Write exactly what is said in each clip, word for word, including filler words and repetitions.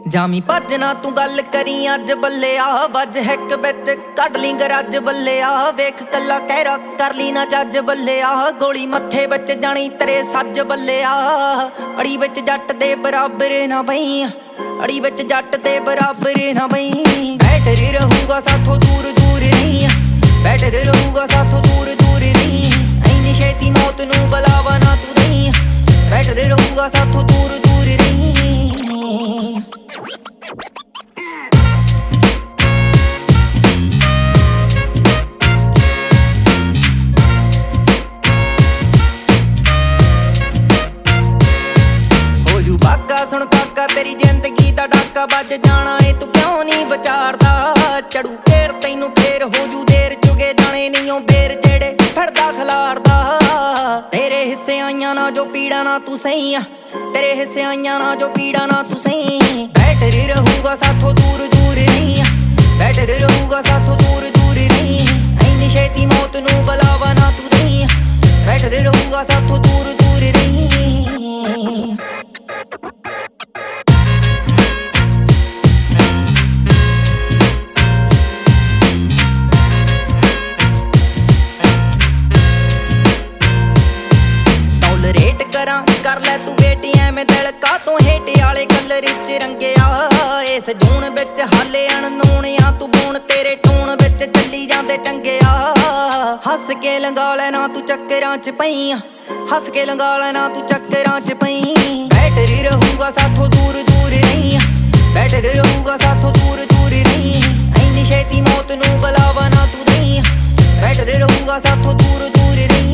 ਜਾਮੀ ਭੱਜ ਨਾ ਤੂੰ ਗੱਲ ਕਰੀ ਅੱਜ ਬੱਲਿਆ ਵੱਜ ਹਿੱਕ ਵਿੱਚ ਕੱਢ ਲਈ ਗਰਜ ਬੱਲਿਆ ਵੇਖ ਕੱਲਾ ਕਹਿਰਾ ਕਰ ਲਈ ਨਾ ਜੱਜ ਬੱਲਿਆ ਗੋਲੀ ਮੱਥੇ ਵਿੱਚ ਜਾਣੀ ਤੇਰੇ ਸੱਜ ਬੱਲਿਆ ਅੜੀ ਵਿੱਚ ਜੱਟ ਦੇ ਬਰਾਬਰ ਨਾ ਬਈ ਅੜੀ ਵਿੱਚ ਜੱਟ ਦੇ ਬਰਾਬਰ ਨਾ ਬਈ ਬੈਟਰ ਰਹੂਗਾ ਸਾਥੋਂ ਦੂਰ ਦੂਰ ਨਹੀਂ ਬੈਟਰ ਰਹੂਗਾ ਸਾਥੋਂ ਦੂਰ ਦੂਰ ਨਹੀਂ ਐਨੀ ਛੇਤੀ ਮੌਤ ਨੂੰ ਬੁਲਾਵਾ ਨਾ ਤੂੰ ਨਹੀਂ ਬੈਟਰ ਰਹੂਗਾ ਸਾਥੋਂ ਦੂਰ ਦੂਰ ਨਹੀਂ ਸੁਣ ਕਾਕਾ ਤੇਰੀ ਜ਼ਿੰਦਗੀ ਦਾ ਡਾਕਾ ਵੱਜ ਜਾਣਾ ਏ ਤੂੰ ਕਿਉਂ ਨਹੀਂ ਵਿਚਾਰਦਾ ਚੜੂ ਫੇਰ ਤੈਨੂੰ ਫੇਰ ਹੋ ਜੂ ਦੇਰ ਚੁਗੇ ਜਾਣੇ ਨਹੀਂ ਉਹ ਬੇਰ ਜਿਹੜੇ ਫਿਰਦਾ ਖਲਾਰਦਾ ਤੇਰੇ ਹਿੱਸੇ ਆਈਆਂ ਨਾ ਜੋ ਪੀੜਾ ਨਾ ਤੂੰ ਸਹੀ ਆ ਤੇਰੇ ਹਿੱਸੇ ਆਈਆਂ ਨਾ ਜੋ ਪੀੜਾ ਨਾ ਤੂੰ ਸਹੀ ਬੈਟਰ ਰਹੂਗਾ ਸਾਥੋਂ ਦੂਰ ਦੂਰ ਨਹੀਂ ਬੈਟਰ ਰਹੂਗਾ ਸਾਥੋਂ ਦੂਰ ਦੂਰ ਨਹੀਂ ਐਨੀ ਛੇਤੀ ਮੌਤ ਨੂੰ ਬੁਲਾਵਾ ਨਾ ਤੂੰ ਨਹੀਂ ਬੈਟਰ ਰਹੂਗਾ ਸਾਥੋਂ ਦੂਰ ਦੂਰ ਨਹੀਂ ਕਰ ਲੈ ਤੂੰ ਬੇਟੀ ਐਵੇਂ ਦਿਲ ਕਾ ਤੋਂ ਹੇਠ ਵਾਲੇ ਕਲਰ ਚ ਰੰਗਿਆ ਇਸ ਜੂਨ ਵਿੱਚ ਹਾਲੇ ਅਣਨੋਣਿਆ ਤੂੰ ਬੂਣ ਤੇਰੇ ਟੂਣ ਵਿੱਚ ਚੱਲੀ ਜਾਂਦੇ ਚੰਗਿਆ ਹੱਸ ਕੇ ਲੰਗਾ ਲੈ ਨਾ ਤੂੰ ਚੱਕਰਾਂ ਚ ਪਈ ਹੱਸ ਕੇ ਲੰਗਾ ਲੈ ਨਾ ਤੂੰ ਚੱਕਰਾਂ ਚ ਪਈ ਬੈਟਰ ਰਹੂਗਾ ਸਾਥੋਂ ਦੂਰ ਦੂਰ ਨਹੀਂ ਬੈਟਰ ਰਹੂਗਾ ਸਾਥੋਂ ਦੂਰ ਦੂਰ ਨਹੀਂ ਐਨੀ ਛੇਤੀ ਮੌਤ ਨੂੰ ਬੁਲਾਵਾ ਨਾ ਤੂੰ ਨਹੀਂ ਬੈਟਰ ਰਹੂਗਾ ਸਾਥੋਂ ਦੂਰ ਦੂਰ ਨਹੀਂ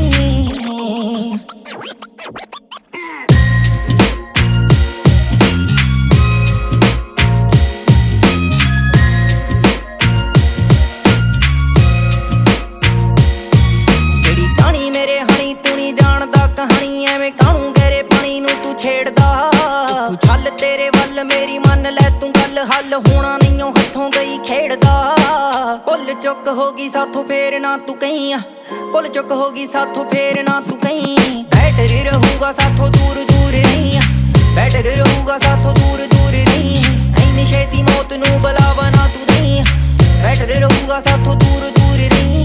ਕਾਹਨੂੰ ਗਹਿਰੇ ਪਾਣੀ ਨੂੰ ਤੂੰ ਛੇੜਦਾ ਤੂੰ ਛੱਲ ਤੇਰੇ ਵੱਲ ਮੇਰੀ ਮੰਨ ਲੈ ਤੂੰ ਗੱਲ ਹੱਲ ਹੋਣਾ ਨਹੀਂ ਉਹ ਹੱਥੋਂ ਗਈ ਖੇਡਦਾ ਭੁੱਲ ਚੁੱਕ ਹੋ ਗਈ ਸਾਥੋਂ ਫੇਰ ਨਾ ਤੂੰ ਕਹੀਂ ਭੁੱਲ ਚੁੱਕ ਹੋ ਗਈ ਸਾਥੋਂ ਫੇਰ ਨਾ ਤੂੰ ਕਹੀਂ ਬੈਟਰ ਰਹੂਗਾ ਸਾਥੋਂ ਦੂਰ ਦੂਰ ਨਹੀਂ ਬੈਟਰ ਰਹੂਗਾ ਸਾਥੋਂ ਦੂਰ ਦੂਰ ਨਹੀਂ ਐਨੀ ਛੇਤੀ ਮੌਤ ਨੂੰ ਬੁਲਾਵਾ ਨਾ ਤੂੰ ਨਹੀਂ ਬੈਟਰ ਰਹੂਗਾ ਸਾਥੋਂ ਦੂਰ ਦੂਰ ਨਹੀਂ